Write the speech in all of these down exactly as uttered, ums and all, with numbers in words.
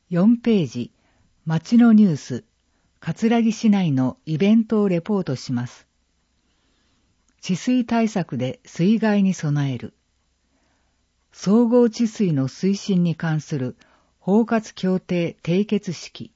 よんページ、町のニュース、葛城市内のイベントをレポートします。治水対策で水害に備える。総合治水の推進に関する包括協定締結式。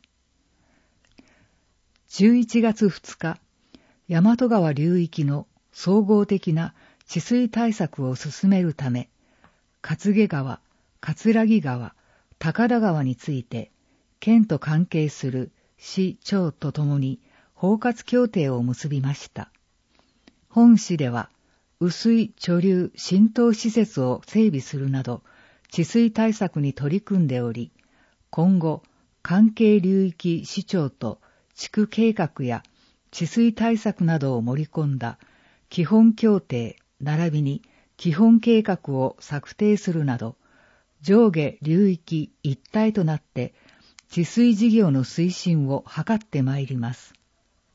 じゅういちがつふつか、大和川流域の総合的な治水対策を進めるため、勝毛川、葛城川、高田川について、県と関係する市町とともに包括協定を結びました。本市では、雨水貯留浸透施設を整備するなど、治水対策に取り組んでおり、今後、関係流域市町と地区計画や治水対策などを盛り込んだ基本協定並びに基本計画を策定するなど、上下流域一体となって治水事業の推進を図ってまいります。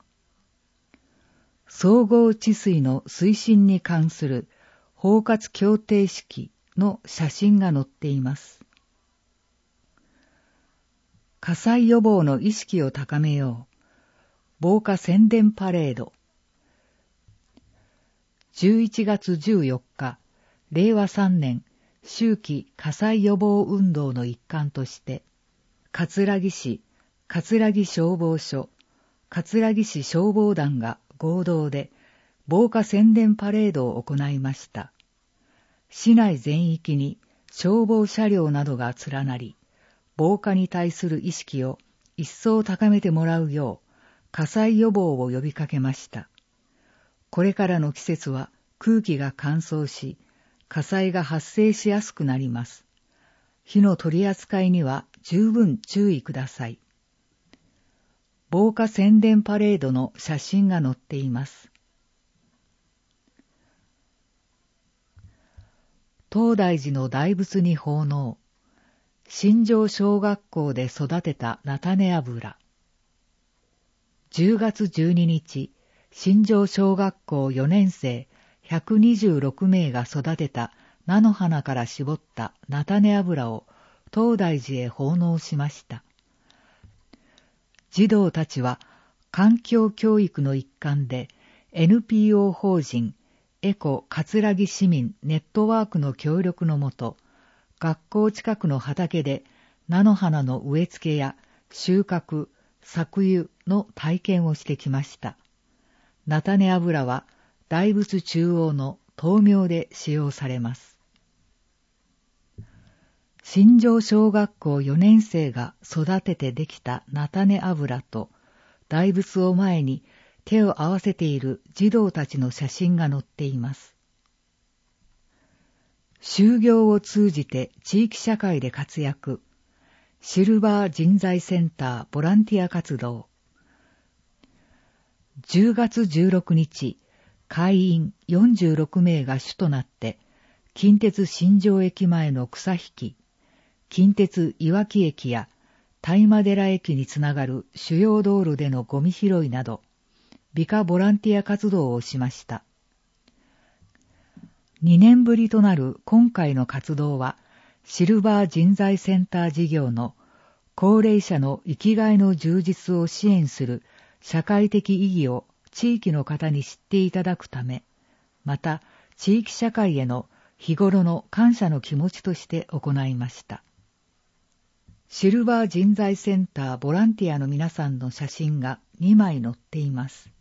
総合治水の推進に関する包括協定式の写真が載っています。火災予防の意識を高めよう。防火宣伝パレード。じゅういちがつじゅうよっか、れいわさんねん秋季火災予防運動の一環として、葛城市、葛城消防署、葛城市消防団が合同で防火宣伝パレードを行いました。市内全域に消防車両などが連なり、防火に対する意識を一層高めてもらうよう、火災予防を呼びかけました。これからの季節は空気が乾燥し、火災が発生しやすくなります。火の取り扱いには十分注意ください。防火宣伝パレードの写真が載っています。東大寺の大仏に奉納。新庄小学校で育てた菜種油。じゅうがつじゅうににち、新庄小学校よねんせいひゃくにじゅうろくめいが育てた菜の花から絞った菜種油を東大寺へ奉納しました。児童たちは環境教育の一環で エヌピーオー 法人エコ葛城市民ネットワークの協力のもと、学校近くの畑で菜の花の植え付けや収穫、搾油の体験をしてきました。菜種油は大仏中央の灯明で使用されます。新庄小学校よねんせいが育ててできた菜種油と大仏を前に手を合わせている児童たちの写真が載っています。就業を通じて地域社会で活躍。シルバー人材センターボランティア活動。じゅうがつじゅうろくにち、会員よんじゅうろくめいが主となって、近鉄新庄駅前の草引き、近鉄いわき駅や當麻寺駅につながる主要道路でのゴミ拾いなど、美化ボランティア活動をしました。にねんぶりとなる今回の活動は、シルバー人材センター事業の高齢者の生きがいの充実を支援する社会的意義を地域の方に知っていただくため、また地域社会への日頃の感謝の気持ちとして行いました。シルバー人材センターボランティアの皆さんの写真がにまい載っています。